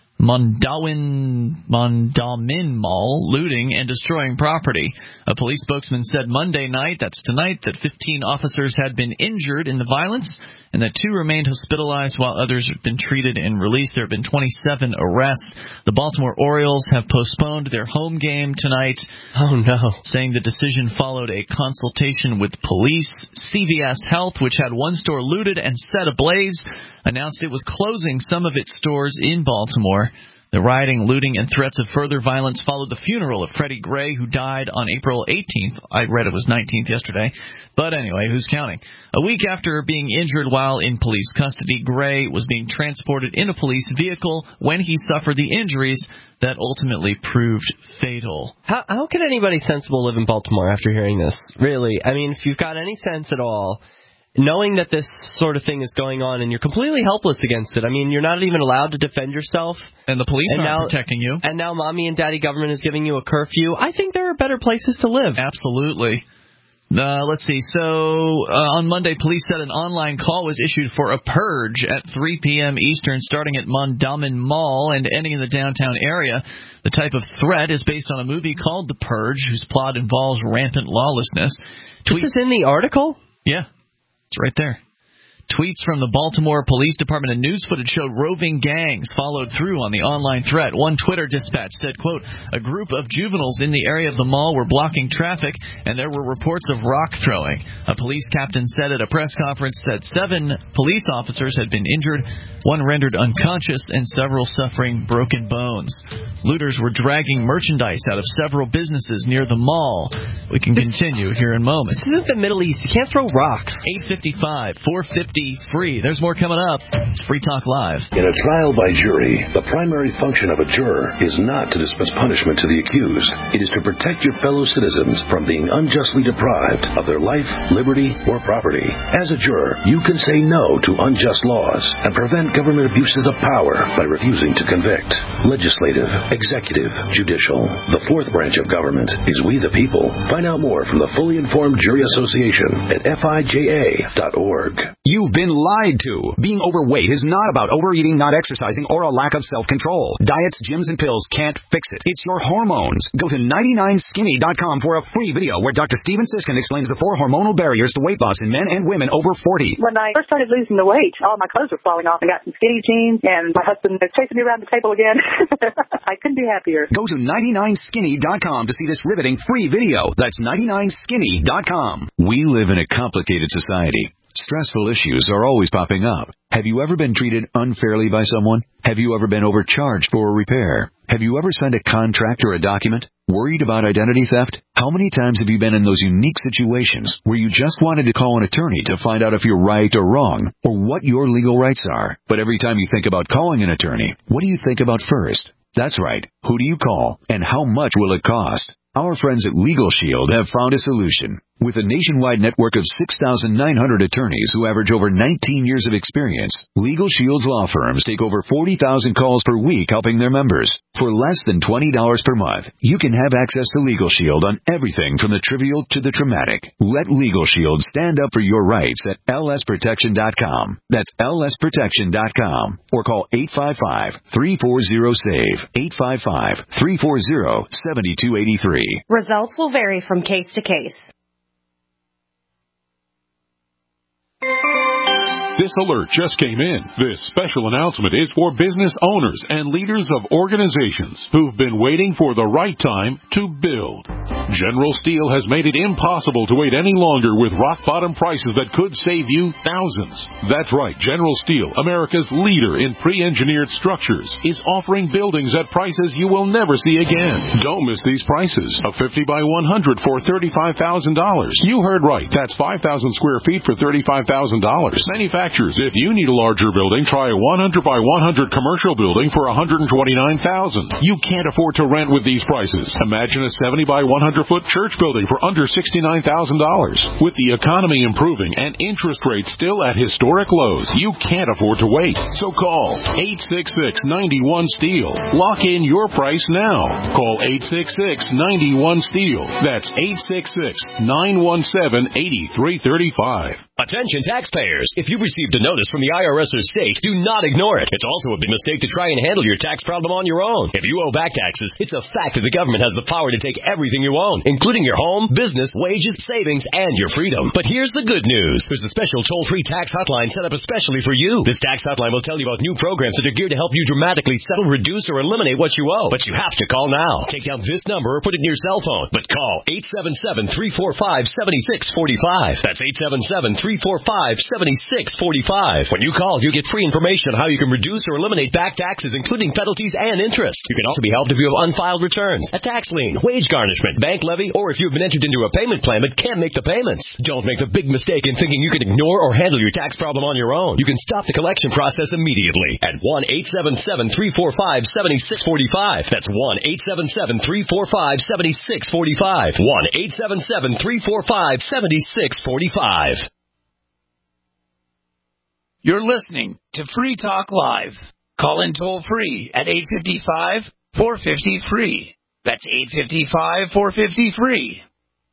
Mondawmin, Mondawmin Mall looting and destroying property. A police spokesman said Monday night, that's tonight, that fifteen officers had been injured in the violence and that two remained hospitalized while others had been treated and released. There have been twenty-seven arrests. The Baltimore Orioles have postponed their home game tonight. Oh, no. Saying the decision followed a consultation with police. C V S Health, which had one store looted and set ablaze, announced it was closing some of its stores in Baltimore. The rioting, looting, and threats of further violence followed the funeral of Freddie Gray, who died on April eighteenth. I read it was nineteenth yesterday. But anyway, who's counting? A week after being injured while in police custody, Gray was being transported in a police vehicle when he suffered the injuries that ultimately proved fatal. How, how can anybody sensible live in Baltimore after hearing this? Really? I mean, if you've got any sense at all, knowing that this sort of thing is going on and you're completely helpless against it. I mean, you're not even allowed to defend yourself. And the police and aren't now, protecting you. And now mommy and daddy government is giving you a curfew. I think there are better places to live. Absolutely. Uh, let's see. So uh, on Monday, police said an online call was issued for a purge at three p.m. Eastern, starting at Mondawmin Mall and ending in the downtown area. The type of threat is based on a movie called The Purge, whose plot involves rampant lawlessness. This is in the article? Yeah. It's right there. Tweets from the Baltimore Police Department and news footage showed roving gangs followed through on the online threat. One Twitter dispatch said, quote, "A group of juveniles in the area of the mall were blocking traffic, and there were reports of rock throwing." A police captain said at a press conference that seven police officers had been injured, one rendered unconscious, and several suffering broken bones. Looters were dragging merchandise out of several businesses near the mall. We can continue here in moments. This is the Middle East. You can't throw rocks. eight fifty-five, four fifty free. There's more coming up. It's Free Talk Live. In a trial by jury, the primary function of a juror is not to dispense punishment to the accused. It is to protect your fellow citizens from being unjustly deprived of their life, liberty, or property. As a juror, you can say no to unjust laws and prevent government abuses of power by refusing to convict. Legislative, executive, judicial. The fourth branch of government is we the people. Find out more from the Fully Informed Jury Association at F I J A dot org. You've been lied to. Being overweight is not about overeating, not exercising, or a lack of self-control. Diets, gyms, and pills can't fix it. It's your hormones. Go to ninety-nine skinny dot com for a free video where Doctor Steven Siskin explains the four hormonal barriers to weight loss in men and women over forty. When I first started losing the weight, all my clothes were falling off. I got some skinny jeans, and my husband is chasing me around the table again. I couldn't be happier. Go to ninety-nine skinny dot com to see this riveting free video. That's ninety-nine skinny dot com. We live in a complicated society. Stressful issues are always popping up. Have you ever been treated unfairly by someone? Have you ever been overcharged for a repair? Have you ever signed a contract or a document? Worried about identity theft? How many times have you been in those unique situations where you just wanted to call an attorney to find out if you're right or wrong, or what your legal rights are? But every time you think about calling an attorney, what do you think about first? That's right. Who do you call, and how much will it cost? Our friends at Legal Shield have found a solution. With a nationwide network of six thousand nine hundred attorneys who average over nineteen years of experience, Legal Shield's law firms take over forty thousand calls per week helping their members. For less than twenty dollars per month, you can have access to Legal Shield on everything from the trivial to the traumatic. Let Legal Shield stand up for your rights at L S protection dot com. That's L S protection dot com. Or call eight five five, three four zero, S A V E, eight five five, three four zero, seven two eight three. Results will vary from case to case. This alert just came in. This special announcement is for business owners and leaders of organizations who've been waiting for the right time to build. General Steel has made it impossible to wait any longer with rock-bottom prices that could save you thousands. That's right, General Steel, America's leader in pre-engineered structures, is offering buildings at prices you will never see again. Don't miss these prices. A fifty by one hundred for thirty-five thousand dollars. You heard right. That's five thousand square feet for thirty-five thousand dollars. Manufacturers, if you need a larger building, try a one hundred by one hundred commercial building for one hundred twenty-nine thousand dollars. You can't afford to rent with these prices. Imagine a seventy by one hundred foot church building for under sixty-nine thousand dollars. With the economy improving and interest rates still at historic lows, you can't afford to wait. So call eight six six, nine one, S T E E L. Lock in your price now. Call eight six six, nine one, S T E E L. That's eight six six, nine one seven, eight three three five. Attention taxpayers. If you've received a notice from the I R S or state, do not ignore it. It's also a big mistake to try and handle your tax problem on your own. If you owe back taxes, it's a fact that the government has the power to take everything you own, including your home, business, wages, savings, and your freedom. But here's the good news. There's a special toll-free tax hotline set up especially for you. This tax hotline will tell you about new programs that are geared to help you dramatically settle, reduce, or eliminate what you owe. But you have to call now. Take down this number or put it in your cell phone. But call eight seven seven, three four five, seven six four five. That's eight seven seven, three four five, seven six four five. When you call, you get free information on how you can reduce or eliminate back taxes, including penalties and interest. You can also be helped if you have unfiled returns, a tax lien, wage garnishment, bank levy, or if you've been entered into a payment plan but can't make the payments. Don't make the big mistake in thinking you can ignore or handle your tax problem on your own. You can stop the collection process immediately at one eight seven seven, three four five, seven six four five. That's one eight seven seven, three four five, seven six four five. one eight seven seven, three four five, seven six four five. You're listening to Free Talk Live. Call in toll free at eight five five, four five zero, free. That's eight five five, four five zero, free.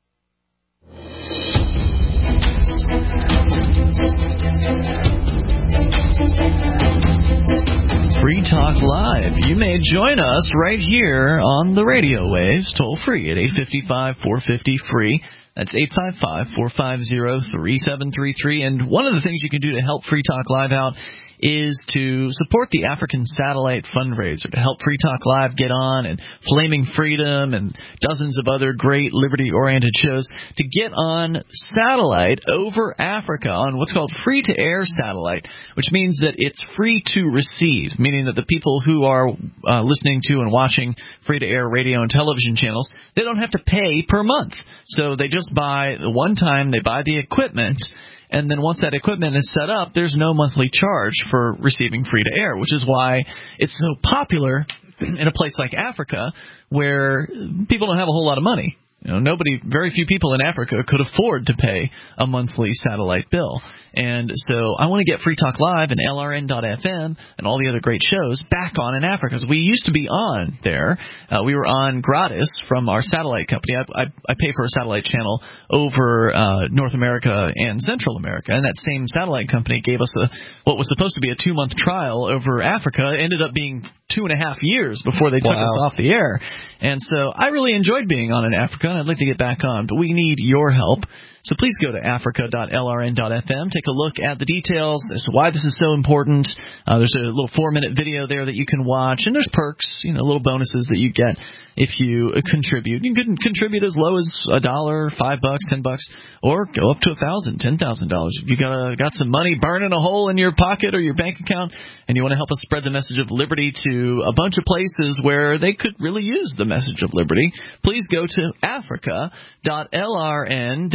Free Talk Live. You may join us right here on the radio waves, toll free at eight five five, four five zero, free. That's eight five five, four five zero, three seven three three. And one of the things you can do to help Free Talk Live out is to support the African Satellite Fundraiser, to help Free Talk Live get on, and Flaming Freedom and dozens of other great liberty-oriented shows to get on satellite over Africa on what's called free-to-air satellite, which means that it's free to receive, meaning that the people who are uh, listening to and watching free-to-air radio and television channels, they don't have to pay per month. So they just buy the one time, they buy the equipment, and then once that equipment is set up, there's no monthly charge for receiving free-to-air, which is why it's so popular in a place like Africa where people don't have a whole lot of money. You know, nobody, very few people in Africa could afford to pay a monthly satellite bill. And so I want to get Free Talk Live and L R N dot F M and all the other great shows back on in Africa. Because we used to be on there. Uh, we were on gratis from our satellite company. I, I, I pay for a satellite channel over uh, North America and Central America. And that same satellite company gave us a what was supposed to be a two-month trial over Africa. It ended up being two and a half years before they took wow. us off the air. And so I really enjoyed being on in Africa, and I'd like to get back on. But we need your help. So please go to Africa dot L R N dot F M. Take a look at the details as to why this is so important. Uh, there's a little four-minute video there that you can watch, and there's perks, you know, little bonuses that you get if you contribute. You can contribute as low as a dollar, five bucks, ten bucks, or go up to a thousand, ten thousand dollars. If you got a, got some money burning a hole in your pocket or your bank account, and you want to help us spread the message of liberty to a bunch of places where they could really use the message of liberty, please go to Africa dot L R N dot F M.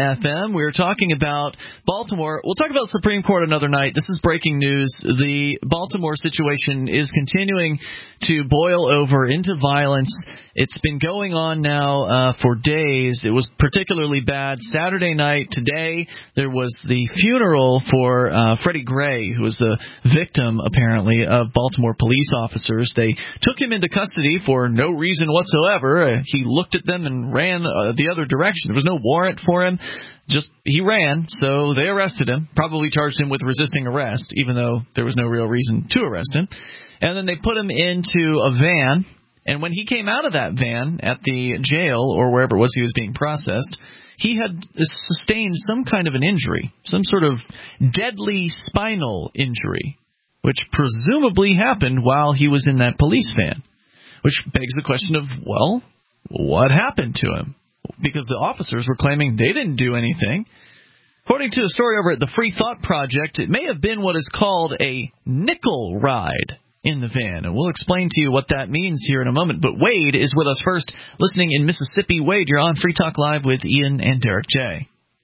F M. We were talking about Baltimore. We'll talk about Supreme Court another night. This is breaking news. The Baltimore situation is continuing to boil over into violence. It's been going on now uh, for days. It was particularly bad Saturday night. Today, there was the funeral for uh, Freddie Gray, who was the victim, apparently, of Baltimore police officers. They took him into custody for no reason whatsoever. Uh, he looked at them and ran uh, the other direction. There was no warrant for him. Just he ran, so they arrested him, probably charged him with resisting arrest, even though there was no real reason to arrest him. And then they put him into a van, and when he came out of that van at the jail or wherever it was he was being processed, he had sustained some kind of an injury, some sort of deadly spinal injury, which presumably happened while he was in that police van, which begs the question of, well, what happened to him? Because the officers were claiming they didn't do anything. According to a story over at the Free Thought Project, it may have been what is called a nickel ride in the van, and we'll explain to you what that means here in a moment. But Wade is with us first, listening in Mississippi. Wade, you're on Free Talk Live with Ian and Derek J.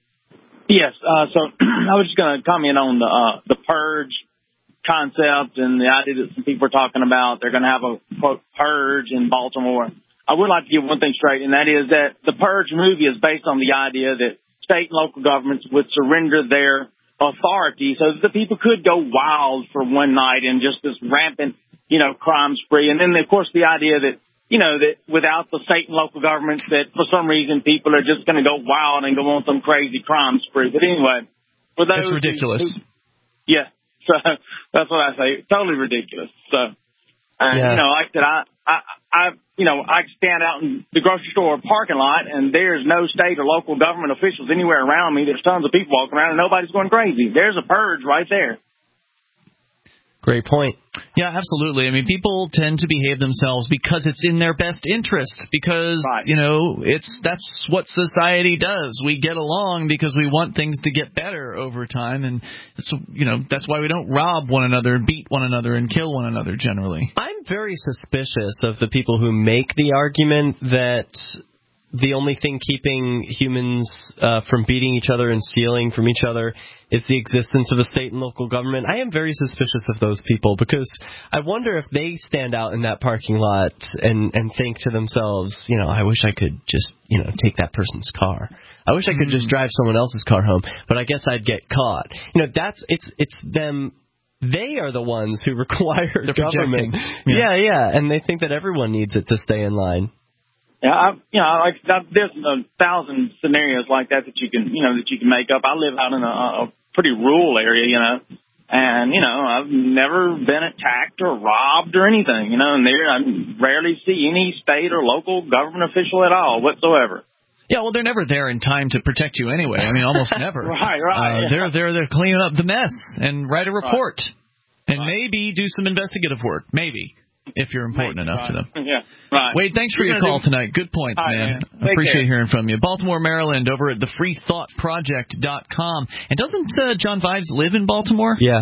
Yes, uh, so I was just going to comment on the uh, the purge concept and the idea that some people are talking about. They're going to have a, quote, purge in Baltimore. I would like to give one thing straight, and that is that the Purge movie is based on the idea that state and local governments would surrender their authority so that the people could go wild for one night and just this rampant, you know, crime spree. And then, of course, the idea that, you know, that without the state and local governments, that for some reason people are just going to go wild and go on some crazy crime spree. But anyway, for those it's ridiculous. Who, yeah, so that's what I say. Totally ridiculous. So, uh, yeah. you know, like I said, I, I, I, you know, I stand out in the grocery store parking lot, and there's no state or local government officials anywhere around me. There's tons of people walking around, and nobody's going crazy. There's a purge right there. Great point. Yeah, absolutely. I mean, people tend to behave themselves because it's in their best interest, because, right. you know, it's that's what society does. We get along because we want things to get better over time, and, it's, you know, that's why we don't rob one another, beat one another, and kill one another generally. I'm very suspicious of the people who make the argument that the only thing keeping humans uh, from beating each other and stealing from each other is the existence of a state and local government. I am very suspicious of those people, because I wonder if they stand out in that parking lot and, and think to themselves, you know, I wish I could just, you know, take that person's car. I wish I could just drive someone else's car home, but I guess I'd get caught. You know, that's it's it's them. They are the ones who require They're government. Yeah. yeah, yeah, and they think that everyone needs it to stay in line. Yeah, I, you know, like there's a thousand scenarios like that that you can, you know, that you can make up. I live out in a, a pretty rural area, you know, and you know, I've never been attacked or robbed or anything, you know, and there I rarely see any state or local government official at all whatsoever. Yeah, well, they're never there in time to protect you anyway. I mean, almost never. right, right. Uh, yeah. They're there. They're cleaning up the mess and write a report, right. and right. maybe do some investigative work, maybe. If you're important maybe, enough right. to them. Yeah, right. Wade, thanks for You're your call do... tonight. Good points, Hi, man. man. I appreciate care. hearing from you. Baltimore, Maryland, over at the free thought project dot com. And doesn't uh, John Vives live in Baltimore? Yeah.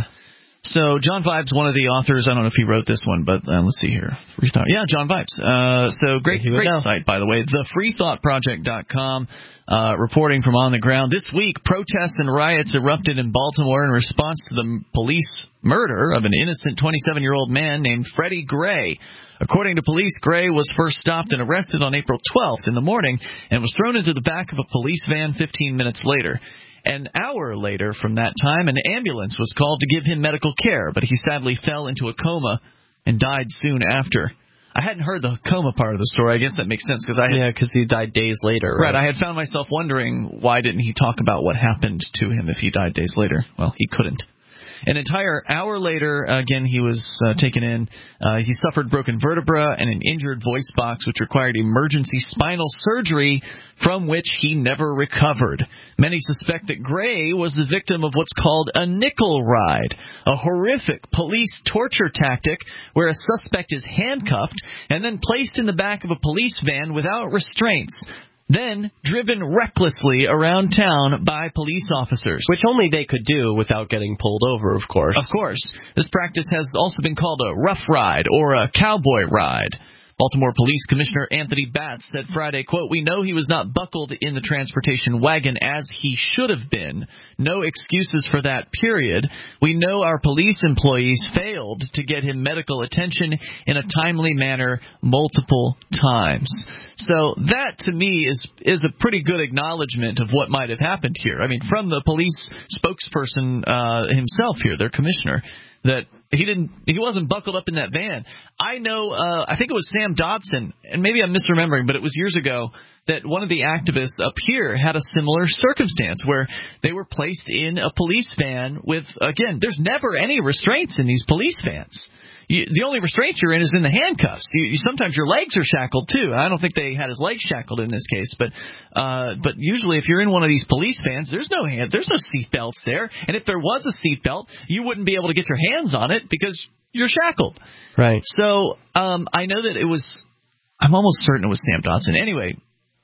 So John Vives, one of the authors, I don't know if he wrote this one, but uh, let's see here. Free Thought. Yeah, John Vives. Uh, so great, great site, by the way. the free thought project dot com, uh, reporting from on the ground. This week, protests and riots erupted in Baltimore in response to the police murder of an innocent twenty-seven-year-old man named Freddie Gray. According to police, Gray was first stopped and arrested on April twelfth in the morning and was thrown into the back of a police van fifteen minutes later. An hour later from that time, an ambulance was called to give him medical care, but he sadly fell into a coma and died soon after. I hadn't heard the coma part of the story. I guess that makes sense because I had, yeah, because he died days later. Right? right. I had found myself wondering why didn't he talk about what happened to him if he died days later. Well, he couldn't. An entire hour later, again, he was uh, taken in. Uh, he suffered broken vertebra and an injured voice box, which required emergency spinal surgery, from which he never recovered. Many suspect that Gray was the victim of what's called a nickel ride, a horrific police torture tactic where a suspect is handcuffed and then placed in the back of a police van without restraints, then driven recklessly around town by police officers. Which only they could do without getting pulled over, of course. Of course. This practice has also been called a rough ride or a cowboy ride. Baltimore Police Commissioner Anthony Batts said Friday, quote, "We know he was not buckled in the transportation wagon as he should have been. No excuses for that, period. We know our police employees failed to get him medical attention in a timely manner multiple times." So that, to me, is is a pretty good acknowledgement of what might have happened here. I mean, from the police spokesperson uh, himself here, their commissioner, that he didn't, he wasn't buckled up in that van. I know, uh, I think it was Sam Dodson, and maybe I'm misremembering, but it was years ago that one of the activists up here had a similar circumstance where they were placed in a police van with, again, there's never any restraints in these police vans. You, the only restraint you're in is in the handcuffs. You, you, sometimes your legs are shackled too. I don't think they had his legs shackled in this case, but uh, but usually if you're in one of these police vans, there's no hand, there's no seat belts there. And if there was a seat belt, you wouldn't be able to get your hands on it because you're shackled. Right. So um, I know that it was. I'm almost certain it was Sam Dodson. Anyway.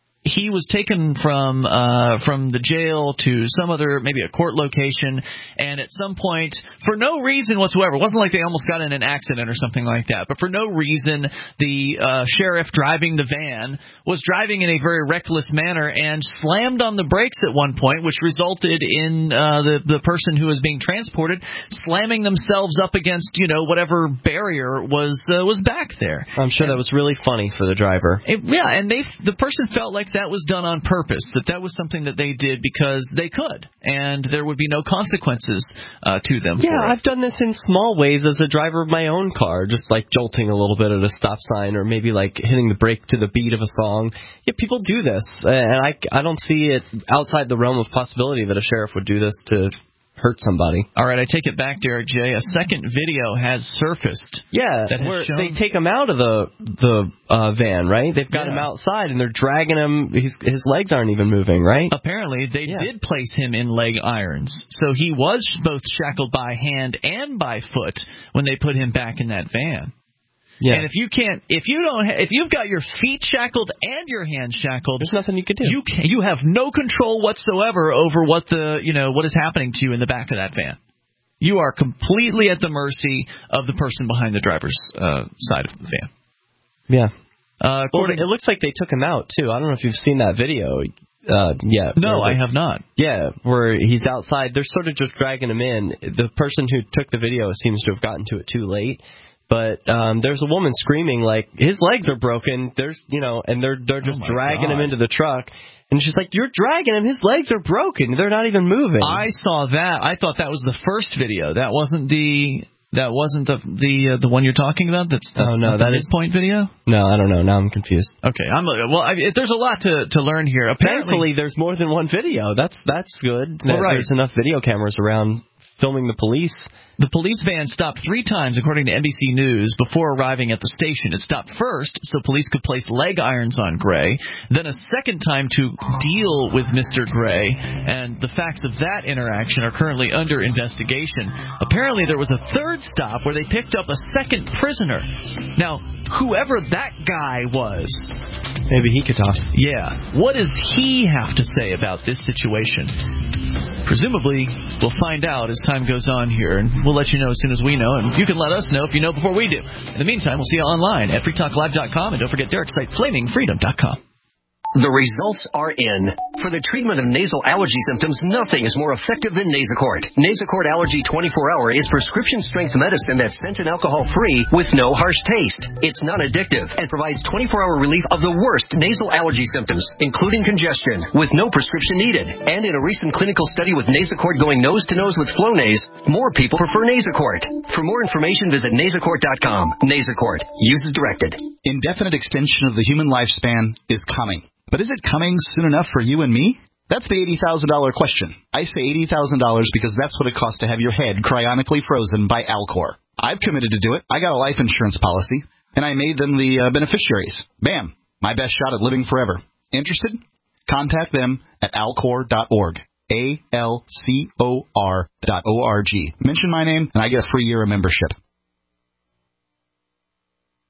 He was taken from uh, from the jail to some other, maybe a court location, and at some point, for no reason whatsoever, it wasn't like they almost got in an accident or something like that, but for no reason, the uh, sheriff driving the van was driving in a very reckless manner and slammed on the brakes at one point, which resulted in uh, the, the person who was being transported slamming themselves up against, you know, whatever barrier was uh, was back there. I'm sure and, that was really funny for the driver. It, yeah, and they the person felt like that was done on purpose, that that was something that they did because they could, and there would be no consequences uh, to them. Yeah, for it. I've done this in small ways as a driver of my own car, just like jolting a little bit at a stop sign, or maybe like hitting the brake to the beat of a song. Yeah, people do this, and I, I don't see it outside the realm of possibility that a sheriff would do this to hurt somebody. All right, I take it back, Derek J. A second video has surfaced. Yeah, that has where shown... they take him out of the the uh, van, right? They've got yeah. him outside, and they're dragging him. His, his legs aren't even moving, right? Apparently, they yeah. did place him in leg irons, so he was both shackled by hand and by foot when they put him back in that van. Yeah. And if you can't, if you don't, if you've got your feet shackled and your hands shackled, there's nothing you can do. You can, you have no control whatsoever over what the, you know, what is happening to you in the back of that van. You are completely at the mercy of the person behind the driver's uh, side of the van. Yeah. Uh, well, it looks like they took him out too. I don't know if you've seen that video. Uh, yeah. No, I have not. Yeah, where he's outside. They're sort of just dragging him in. The person who took the video seems to have gotten to it too late. But um, there's a woman screaming like his legs are broken. There's, you know, and they're they're just oh dragging God. him into the truck. And she's like, "You're dragging him. His legs are broken. They're not even moving." I saw that. I thought that was the first video. That wasn't the that wasn't the the uh, the one you're talking about. That's, that's oh no, that that is point video. No, I don't know. Now I'm confused. Okay, I'm well. I mean, there's a lot to to learn here. Apparently, Thankfully, there's more than one video. That's that's good. Well, right. There's enough video cameras around filming the police. The police van stopped three times, according to N B C News, before arriving at the station. It stopped first so police could place leg irons on Gray, then a second time to deal with Mister Gray, and the facts of that interaction are currently under investigation. Apparently, there was a third stop where they picked up a second prisoner. Now, whoever that guy was... Maybe he could talk. Yeah. What does he have to say about this situation? Presumably, we'll find out as time goes on here, and we'll let you know as soon as we know, and you can let us know if you know before we do. In the meantime, we'll see you online at free talk live dot com, and don't forget Derek's site, flaming freedom dot com. The results are in. For the treatment of nasal allergy symptoms, nothing is more effective than Nasacort. Nasacort Allergy twenty-four hour is prescription-strength medicine that's scent and alcohol-free with no harsh taste. It's non-addictive and provides twenty-four hour relief of the worst nasal allergy symptoms, including congestion, with no prescription needed. And in a recent clinical study with Nasacort going nose-to-nose with Flonase, more people prefer Nasacort. For more information, visit nasacort dot com. Nasacort. Use as directed. Indefinite extension of the human lifespan is coming. But is it coming soon enough for you and me? That's the eighty thousand dollars question. I say eighty thousand dollars because that's what it costs to have your head cryonically frozen by Alcor. I've committed to do it. I got a life insurance policy, and I made them the uh, beneficiaries. Bam! My best shot at living forever. Interested? Contact them at alcor dot org. A L C O R dot O R G. Mention my name, and I get a free year of membership.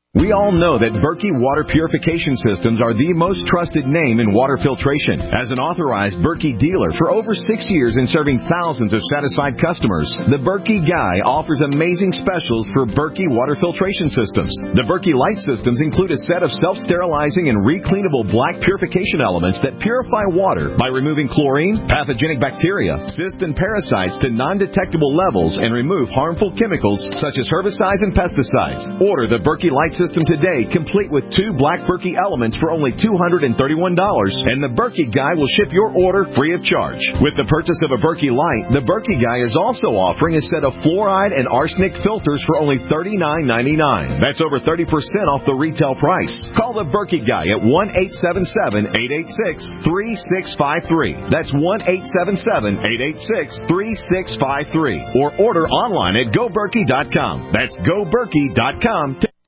We all know that Berkey Water Purification Systems are the most trusted name in water filtration. As an authorized Berkey dealer for over six years and serving thousands of satisfied customers, the Berkey Guy offers amazing specials for Berkey Water Filtration Systems. The Berkey Light Systems include a set of self-sterilizing and recleanable black purification elements that purify water by removing chlorine, pathogenic bacteria, cysts, and parasites to non-detectable levels and remove harmful chemicals such as herbicides and pesticides. Order the Berkey Light System today, complete with two black Berkey elements for only two hundred thirty-one dollars, and the Berkey Guy will ship your order free of charge. With the purchase of a Berkey Light, the Berkey Guy is also offering a set of fluoride and arsenic filters for only thirty-nine ninety-nine. That's over thirty percent off the retail price. Call the Berkey Guy at one eight seven seven, eight eight six, three six five three. That's one eight seven seven, eight eight six, three six five three. Or order online at go berkey dot com. That's go berkey dot com.